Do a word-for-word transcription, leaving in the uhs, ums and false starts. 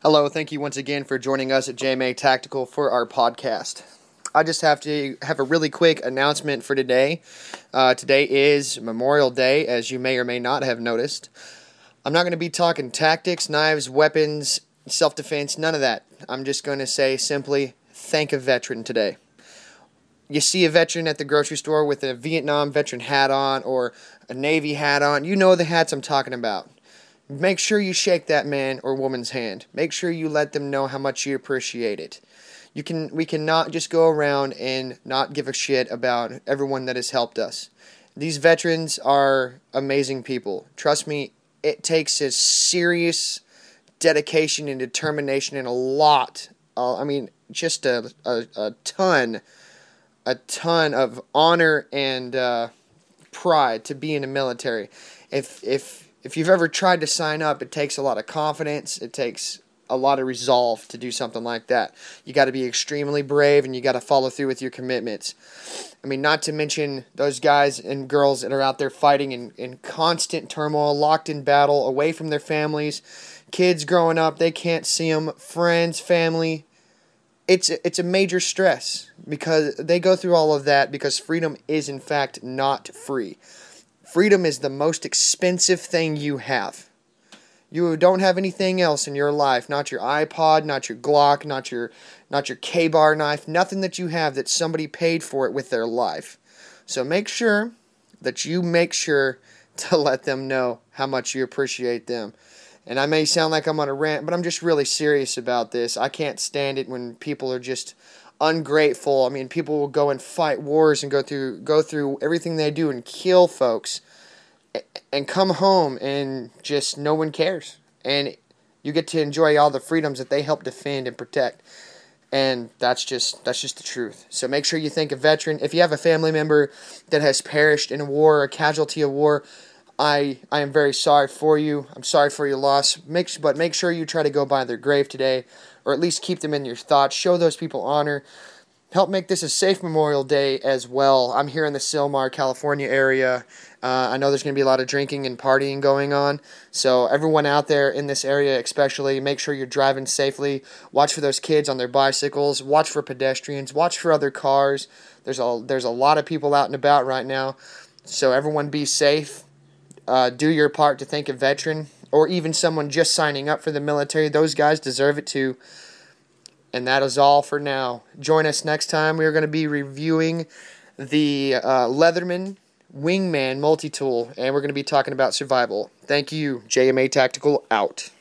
Hello, thank you once again for joining us at J M A Tactical for our podcast. I just have to have a really quick announcement for today. Uh, today is Memorial Day, as you may or may not have noticed. I'm not going to be talking tactics, knives, weapons, self-defense, none of that. I'm just going to say simply, thank a veteran today. You see a veteran at the grocery store with a Vietnam veteran hat on or a Navy hat on, you know the hats I'm talking about. Make sure you shake that man or woman's hand. Make sure you let them know how much you appreciate it. You can we cannot just go around and not give a shit about everyone that has helped us. These veterans are amazing people. Trust me, it takes a serious dedication and determination and a lot. Uh, I mean, just a, a, a ton, a ton of honor and uh, pride to be in the military. If if If you've ever tried to sign up, it takes a lot of confidence. It takes a lot of resolve to do something like that. You got to be extremely brave, and you got to follow through with your commitments. I mean, not to mention those guys and girls that are out there fighting in, in constant turmoil, locked in battle, away from their families. Kids growing up, they can't see them. Friends, family. It's it's a major stress because they go through all of that because freedom is, in fact, not free. Freedom is the most expensive thing you have. You don't have anything else in your life, not your iPod, not your Glock, not your not your K-bar knife, nothing that you have that somebody paid for it with their life. So make sure that you make sure to let them know how much you appreciate them. And I may sound like I'm on a rant, but I'm just really serious about this. I can't stand it when people are just ungrateful. I mean, people will go and fight wars and go through go through everything they do and kill folks and come home and just no one cares. And you get to enjoy all the freedoms that they help defend and protect. And that's just that's just the truth. So make sure you thank a veteran. If you have a family member that has perished in a war, a casualty of war, I I am very sorry for you. I'm sorry for your loss. Make but make sure you try to go by their grave today, or at least keep them in your thoughts. Show those people honor. Help make this a safe Memorial Day as well. I'm here in the Sylmar, California area. Uh, I know there's going to be a lot of drinking and partying going on. So everyone out there in this area especially, make sure you're driving safely. Watch for those kids on their bicycles. Watch for pedestrians. Watch for other cars. There's a, there's a lot of people out and about right now. So everyone be safe. Uh, do your part to thank a veteran or even someone just signing up for the military. Those guys deserve it too. And that is all for now. Join us next time. We are going to be reviewing the uh, Leatherman Wingman multi-tool, and we're going to be talking about survival. Thank you. J M A Tactical out.